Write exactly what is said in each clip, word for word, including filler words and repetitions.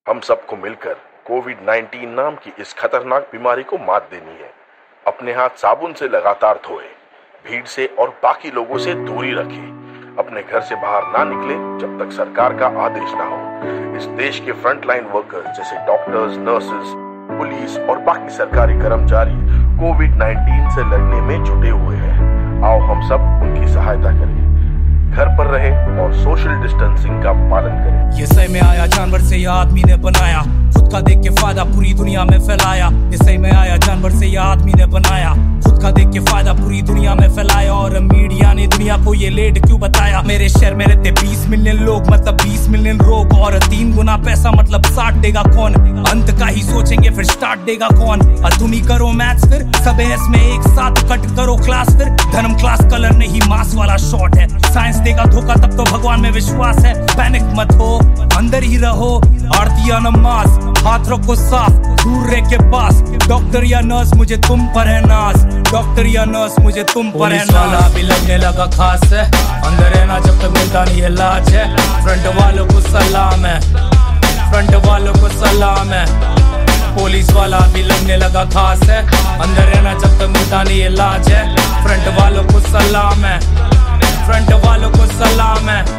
हम सबको मिलकर कोविड नाइनटीन नाम की इस खतरनाक बीमारी को मात देनी है। अपने हाथ साबुन से लगातार धोएं, भीड़ से और बाकी लोगों से दूरी रखें, अपने घर से बाहर ना निकले जब तक सरकार का आदेश ना हो। इस देश के फ्रंटलाइन वर्कर्स जैसे डॉक्टर्स, नर्सेस, पुलिस और बाकी सरकारी कर्मचारी कोविड नाइनटीन से लड़ने में जुटे हुए हैं। आओ हम सब उनकी सहायता करें, घर पर रहे और सोशल डिस्टेंसिंग का पालन करें। ये सही में आया जानवर से या आदमी ने बनाया, खुद का देख के फायदा पूरी दुनिया में फैलाया। ये सही में आया जानवर से या आदमी ने बनाया, खुद का देख के फायदा पूरी दुनिया में फैलाया। और मीडिया ने दुनिया को ये लेट क्यों बताया? मेरे शहर में रहते बीस मिलियन लोग, मतलब बीस मिलियन रोग, और तीन गुना पैसा मतलब साठ देगा कौन? अंत का ही सोचेंगे फिर स्टार्ट देगा कौन? और तुम ही करो मैथ्स फिर सब इसमें एक साथ कट करो क्लास फिर। धर्म क्लास कलर नहीं मास वाला शॉट है, साइंस देगा धोखा तब तो भगवान में विश्वास है। पैनिक मत हो, अंदर ही रहो, आरती या नमाज, हाथ रखो साफ, दूर रह के पास। डॉक्टर या नर्स मुझे तुम पर है नाज, डॉक्टर या नर्स मुझे तुम पर है नाज। वाला भी लगने लगा खास है, अंदर रहना जब तक मिलता नहीं इलाज है। फ्रंट वालों को सलाम है, फ्रंट वालों को सलाम है। पुलिस वाला भी लगने लगा खास है, अंदर रहना जब तक मिलता नहीं इलाज है। फ्रंट वालों को सलाम है, फ्रंट वालों को सलाम है।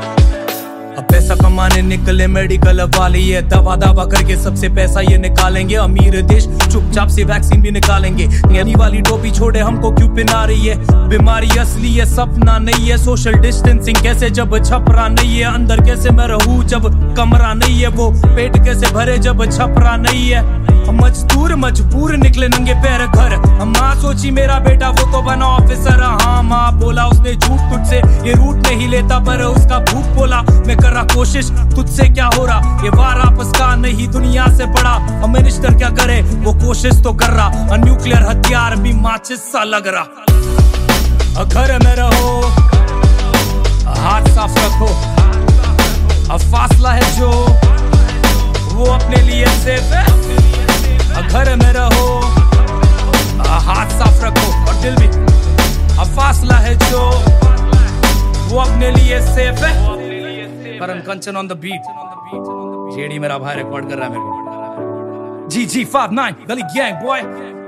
अब पैसा कमाने निकले मेडिकल वाले, ये दवा दवा करके सबसे पैसा ये निकालेंगे। अमीर देश चुपचाप से वैक्सीन भी निकालेंगे। यानी वाली टोपी छोड़े हमको क्यों पिना रही है? बीमारी असली है, सपना नहीं है। सोशल डिस्टेंसिंग कैसे जब छपरा नहीं है? अंदर कैसे मैं रहूं जब कमरा नहीं है? वो पेट कैसे भरे जब छपरा नहीं है? मजदूर मजबूर निकले नंगे पैर घर। माँ सोची मेरा बेटा वो तो बना ऑफिसर। हाँ माँ बोला उसने झूठ तुझसे, ये रूट नहीं लेता पर उसका भूख बोला। मैं कर रहा कोशिश, तुझसे क्या हो रहा? ये वार आपस का नहीं दुनिया से बड़ा। अब मिनिस्टर क्या करे, वो कोशिश तो कर रहा। न्यूक्लियर हथियार भी माचिस सा लग रहा। घर में रहो, हाथ साफ रखो, अब फासला है जो वो अपने लिए सेफ है। घर में रहो, हाथ साफ रखो और दिल भी। अब फासला है जो वो अपने लिए सेफ है। Karan Kanchan on the beat, JD मेरा भाई रिकॉर्ड कर रहा है मेरे को। G G five nine gully gang boy.